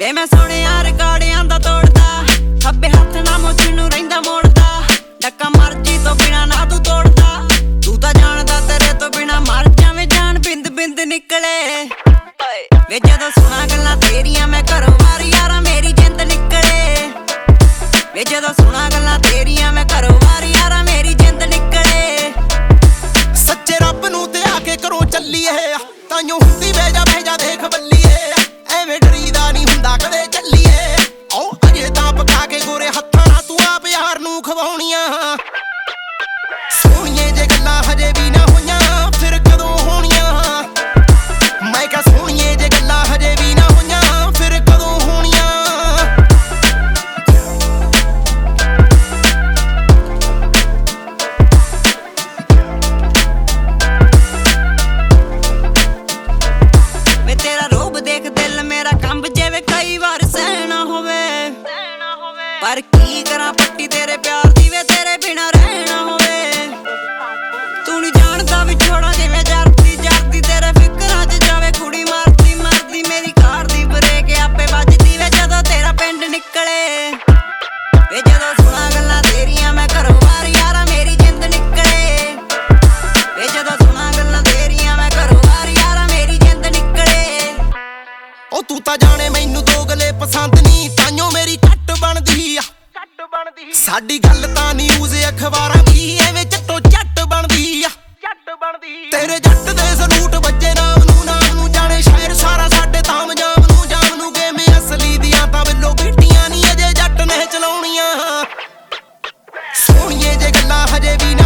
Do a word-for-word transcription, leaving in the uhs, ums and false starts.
ਵੇ मैं सुनिया रिकार्डियां दा तोड़दा खब्बे हत्थ ना मुछ नूं रहिंदा मोड़दा डक्का मर्जी तो बिना ना तू तोड़दा तू तां जानदा तेरे तो बिना मर जावें जान बिंद बिंद निकले वे जदों सुना गल्लां तेरियां मैं घरों बाहर यारा मेरी जिंद निकले वे जदों सुना गल्लां तेरियां मैं घरों बाहर यारा मेरी जिंद निकले सच्चे रब नूं ते आके घरों चलीए ताइयों हुंदी भेजा भेजा देख बल्लीए ਐਵੇਂ ਡਰੀਦਾ ਨਹੀਂ ਹੁੰਦਾ ਕਦੇ ਚੱਲੀਏ ਓ ਅਜੇ ਤਾਂ ਪਕਾ ਕੇ ਗੋਰੇ ਹੱਥਾਂ ਨਾਲ ਤੂੰ ਆਪ ਯਾਰ ਨੂੰ ਖਵਾਉਣੀਆਂ ਸੋਹਣੀਏ ਜੇ ਗੱਲਾਂ ਹਜੇ ਵੀ ਨਾ ਹੋਈਆਂ ਫਿਰ ਕਦੋਂ ਹੋਣੀਆਂ ਮੈਂ ਕਿਹਾ ਸੋਹਣੀਏ ਜੇ ਗੱਲਾਂ ਹਜੇ ਵੀ ਨਾ ਹੋਈਆਂ ਫਿਰ ਕਦੋਂ ਹੋਣੀਆਂ ਵੇ ਤੇਰਾ ਰੂਪ ਦੇਖ ਦਿਲ ਮੇਰਾ ਕੰਬ ਜਿਵੇਂ ਕਈ ਵਾਰ ਸਹਿਣਾ ਹੋਵੇ ਪਰ ਕੀ ਕਰਾਂ ਪੱਟੀ ਤੇਰੇ ਪਿਆਰ ਦੀ ਵੇ ਤੇਰੇ ਬਿਨਾ ਰਹਿਣਾ ਹੋਵੇ ਤੂੰ ਨਹੀਂ ਜਾਣਦਾ ਵਿਛੋੜਾ ਜਿਵੇਂ ਜਰਦੀ ਜਰਦੀ ਤੇਰੇ ਫਿਕਰਾਂ 'ਚ ਜਾਵੇ ਕੁੜੀ ਮਾਰਦੀ ਮਾਰਦੀ ਮੇਰੀ ਕਾਰ ਦੀ ਬ੍ਰੇਕ ਆਪੇ ਵੱਜਦੀ ਵੇ ਜਦੋਂ ਤੇਰਾ ਪਿੰਡ ਨਿਕਲੇ ਵੇ ਜਦੋਂ ਸੁਣਾ ਗੱਲਾਂ ਤੇਰੀਆਂ ਮੈਂ ਘਰੋਂ ਬਾਹਰ ਯਾਰਾ ਮੇਰੀ ਜਿੰਦ ਨਿਕਲੇ ਵੇ ਜਦੋਂ ਸੁਣਾ ਗੱਲਾਂ ਤੇਰੀਆਂ ਮੈਂ ਘਰੋਂ ਬਾਹਰ ਯਾਰਾ ਮੇਰੀ ਜਿੰਦ ਨਿਕਲੇ ਉਹ ਤੂੰ ਤਾਂ ਜਾਣੇ ਮੈਨੂੰ ਦੋਗਲੇ ਪਸੰਦ ਨਹੀਂ ਤਾਈਓ ਮੇਰੀ ਕੱਟ ਬਣਦੀ ਆ ਕੱਟ ਬਣਦੀ ਸਾਡੀ ਗੱਲ ਤਾਂ ਨਿਊਜ਼ ਅਖਬਾਰਾਂ ਦੀ ਐਵੇਂ ਚੱਟੋ ਚੱਟ ਬਣਦੀ ਆ ਚੱਟ ਬਣਦੀ ਤੇਰੇ ਜੱਟ ਦੇ ਸਲੂਟ ਵੱਜੇ ਨਾਮ ਨੂੰ ਨਾਮ ਨੂੰ ਜਾਣੇ ਸ਼ਹਿਰ ਸਾਰਾ ਸਾਡੇ ਤਾਮ ਜਾਮ ਨੂੰ ਜਾਮ ਨੂੰ ਗੇਮ ਅਸਲੀ ਦੀਆਂ ਤਾਂ ਵੱਲੋਂ ਬੀਟੀਆਂ ਨਹੀਂ ਅਜੇ ਜੱਟ ਨੇ ਚਲਾਉਣੀਆਂ ਸੋਹਣੀਏ ਜੇ ਗੱਲਾਂ ਹਜੇ ਵੀ